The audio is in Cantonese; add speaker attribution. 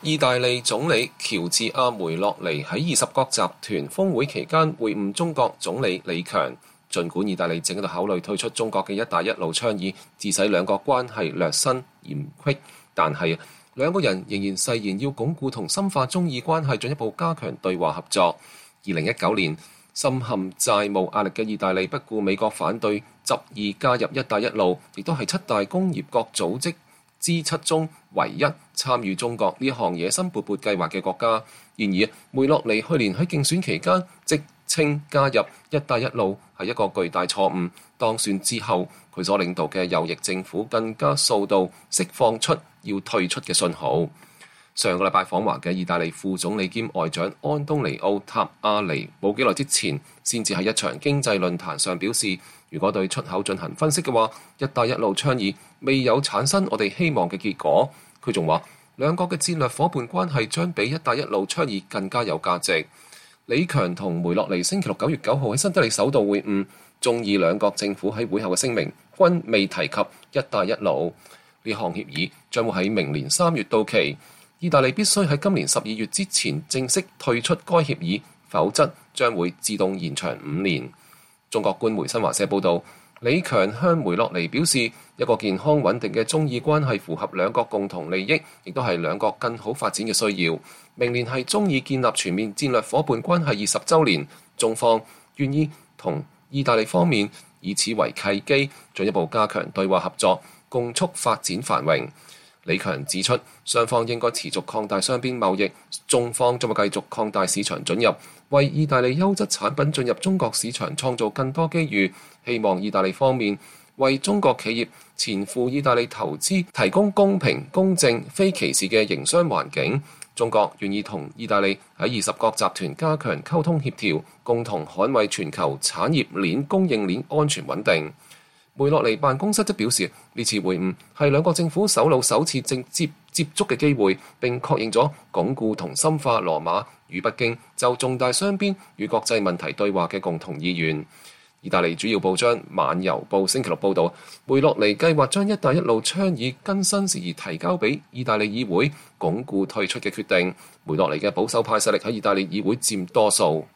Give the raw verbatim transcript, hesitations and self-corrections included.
Speaker 1: 意大利總理喬治亞梅洛尼喺二十國集團峰會期間會晤中國總理李強。儘管意大利正喺度考慮退出中國嘅一帶一路倡議，致使兩國關係略生嫌隙，但係兩個人仍然誓言要鞏固同深化中意關係，進一步加強對話合作。二零一九年，深陷債務壓力嘅意大利不顧美國反對，執意加入一帶一路，亦都係七大工業國組織之七中唯一參與中國呢項野心勃勃計劃嘅國家。然而，梅洛尼去年喺競選期間即稱加入一帶一路係一個巨大錯誤。當選之後，佢所領導嘅右翼政府更加數度釋放出要退出嘅信號。上個禮拜訪華嘅意大利副總理兼外長安東尼奧塔亞尼冇幾耐之前，先至喺一場經濟論壇上表示，如果對出口進行分析嘅話，一帶一路倡議未有產生我哋希望嘅結果。佢仲話，兩國嘅戰略夥伴關係將比一帶一路倡議更加有價值。李強同梅洛尼星期六九月九號喺新德里首度會晤，中意兩國政府喺會後嘅聲明均未提及一帶一路。呢項協議將會喺明年三月到期。意大利必須喺今年十二月之前正式退出該協議，否則將會自動延長五年。中國官媒新華社報導，李強向梅洛尼表示，一個健康穩定嘅中意關係符合兩國共同利益，亦都係兩國更好發展嘅需要。明年係中意建立全面戰略夥伴關係二十週年，中方願意同意大利方面以此為契機，進一步加強對話合作，共促發展繁榮。李強指出，雙方應該持續擴大雙邊貿易，中方將會繼續擴大市場准入，為意大利優質產品進入中國市場創造更多機遇。希望意大利方面為中國企業前赴意大利投資提供公平、公正、非歧視嘅營商環境。中國願意同意大利喺二十國集團加強溝通協調，共同捍衛全球產業鏈供應鏈安全穩定。梅洛尼辦公室則表示，呢次會晤係兩國政府首腦首次直接接觸嘅機會，並確認咗鞏固同深化羅馬與北京就重大雙邊與國際問題對話嘅共同意願。意大利主要報章《晚郵報》星期六報導，梅洛尼計劃將一帶一路倡議更新事宜提交俾意大利議會，鞏固退出嘅決定。梅洛尼嘅保守派勢力喺意大利議會佔多數。